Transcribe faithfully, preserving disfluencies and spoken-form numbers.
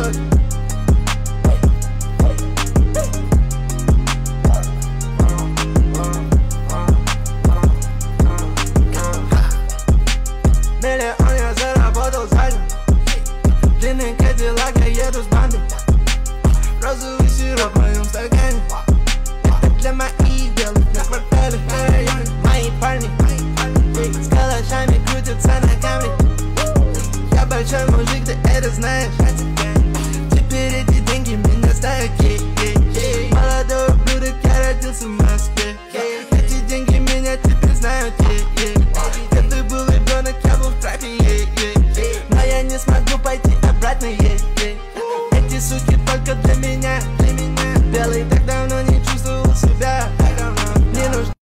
дороги. Миллион я заработал за день. Длинный кадиллак, я еду с бандой. Розовый сироп в моем стакане. Это для моих белых на квартале. Мои парни с калашами крутятся на камере. Я большой мужик, ты это знаешь. Теперь эти деньги меня ставят.